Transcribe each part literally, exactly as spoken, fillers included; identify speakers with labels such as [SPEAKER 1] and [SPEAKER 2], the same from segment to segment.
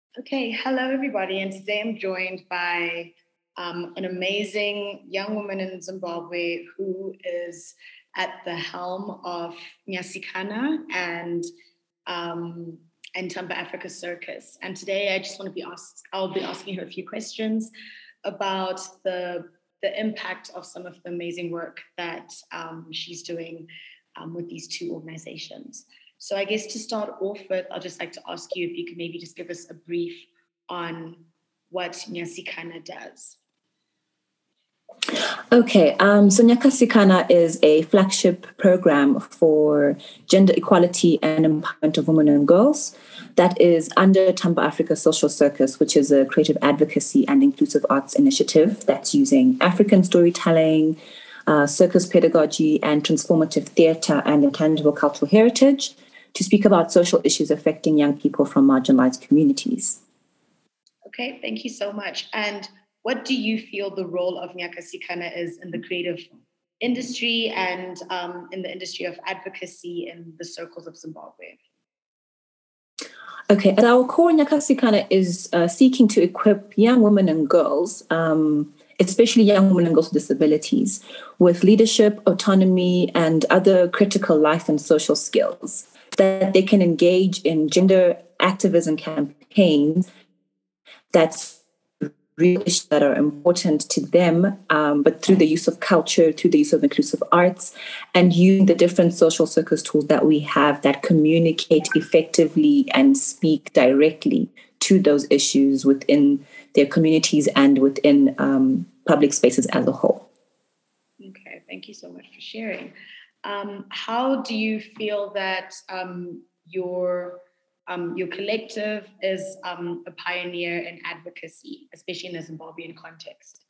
[SPEAKER 1] Okay, hello everybody, and today I'm joined by um, an amazing young woman in Zimbabwe who is at the helm of Nyasikana and um, and Tamba Africa Circus. And today I just want to be asked, I'll be asking her a few questions about the the impact of some of the amazing work that um, she's doing um, with these two organizations. So I guess to start off with, I'll just like to ask you if you could maybe just give us a brief on what Nyasikana does.
[SPEAKER 2] Okay, um, so Nyakasikana is a flagship program for gender equality and empowerment of women and girls that is under Tamba Africa Social Circus, which is a creative advocacy and inclusive arts initiative that's using African storytelling, uh, circus pedagogy, and transformative theatre and intangible cultural heritage to speak about social issues affecting young people from marginalized communities.
[SPEAKER 1] Okay, thank you so much. And what do you feel the role of Nyakasikana is in the creative industry and um, in the industry of advocacy in the circles of Zimbabwe?
[SPEAKER 2] Okay, at our core, Nyakasikana is uh, seeking to equip young women and girls, um, especially young women and girls with disabilities, with leadership, autonomy, and other critical life and social skills that they can engage in gender activism campaigns that's real issues that are important to them, um, but through the use of culture, through the use of inclusive arts, and using the different social circus tools that we have that communicate effectively and speak directly to those issues within their communities and within um, public spaces as a whole.
[SPEAKER 1] Okay, thank you so much for sharing. Um, how do you feel that um, your Um, your collective is um, a pioneer in advocacy, especially in the Zimbabwean context?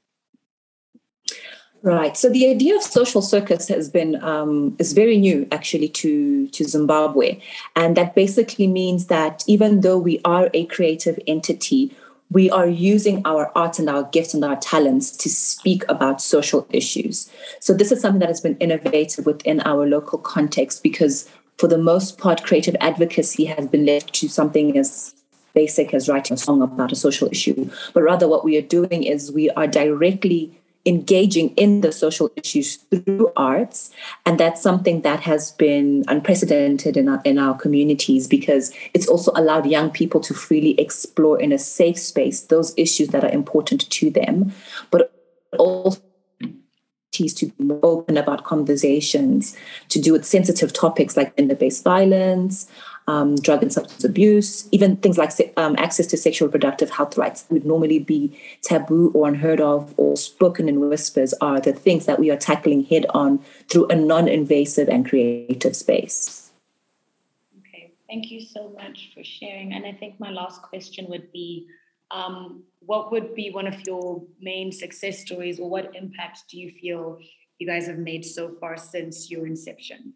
[SPEAKER 2] Right. So the idea of social circus has been um, is very new actually to to Zimbabwe, and that basically means that even though we are a creative entity, we are using our art and our gifts and our talents to speak about social issues. So this is something that has been innovative within our local context because, for the most part, creative advocacy has been left to something as basic as writing a song about a social issue. But rather what we are doing is we are directly engaging in the social issues through arts. And that's something that has been unprecedented in our, in our communities because it's also allowed young people to freely explore in a safe space those issues that are important to them, but also to be more open about conversations to do with sensitive topics like gender-based violence, um, drug and substance abuse, even things like um, access to sexual reproductive health rights would normally be taboo or unheard of or spoken in whispers are the things that we are tackling head on through a non-invasive and creative space.
[SPEAKER 1] Okay, thank you so much for sharing. And I think my last question would be, Um, what would be one of your main success stories, or what impact do you feel you guys have made so far since your inception?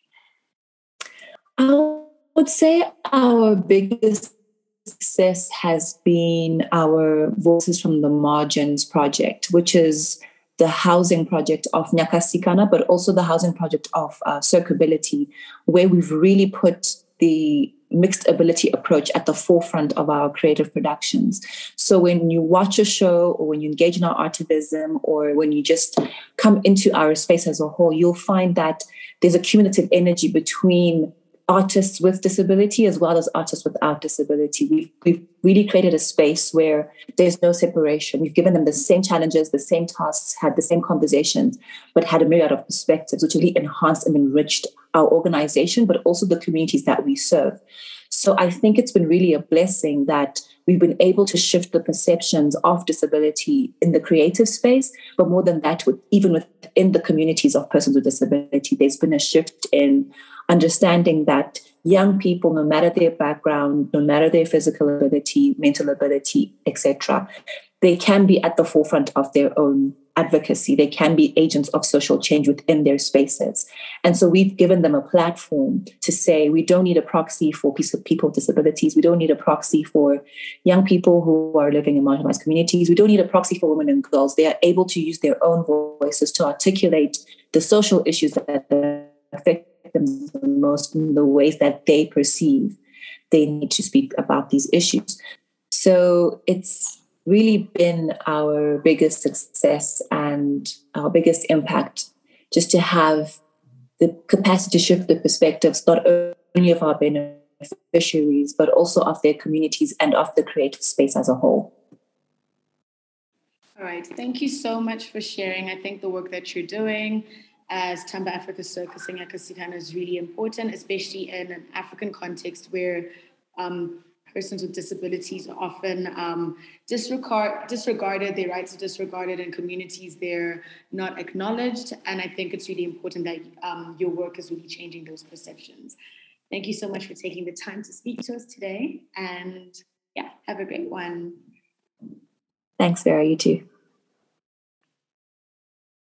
[SPEAKER 2] I would say our biggest success has been our Voices from the Margins project, which is the housing project of Nyakasikana, but also the housing project of uh, Circability, where we've really put the mixed ability approach at the forefront of our creative productions. So when you watch a show or when you engage in our artivism or when you just come into our space as a whole, you'll find that there's a cumulative energy between artists with disability as well as artists without disability. We've, we've really created a space where there's no separation. We've given them the same challenges, the same tasks, had the same conversations, but had a myriad of perspectives, which really enhanced and enriched our organization, but also the communities that we serve. So I think it's been really a blessing that we've been able to shift the perceptions of disability in the creative space, but more than that, with, even within the communities of persons with disability, there's been a shift in understanding that young people, no matter their background, no matter their physical ability, mental ability, et cetera, they can be at the forefront of their own advocacy. They can be agents of social change within their spaces. And so we've given them a platform to say, we don't need a proxy for people with disabilities. We don't need a proxy for young people who are living in marginalized communities. We don't need a proxy for women and girls. They are able to use their own voices to articulate the social issues that affect them the most in the ways that they perceive they need to speak about these issues. So it's really been our biggest success and our biggest impact, just to have the capacity to shift the perspectives, not only of our beneficiaries, but also of their communities and of the creative space as a whole.
[SPEAKER 1] All right. Thank you so much for sharing. I think the work that you're doing as Tamba Africa Circus and Nyakasikana is really important, especially in an African context where um, persons with disabilities are often um, disregard, disregarded, their rights are disregarded, and communities they're not acknowledged. And I think it's really important that um, your work is really changing those perceptions. Thank you so much for taking the time to speak to us today. And yeah, have a great one.
[SPEAKER 2] Thanks, Vera. You too.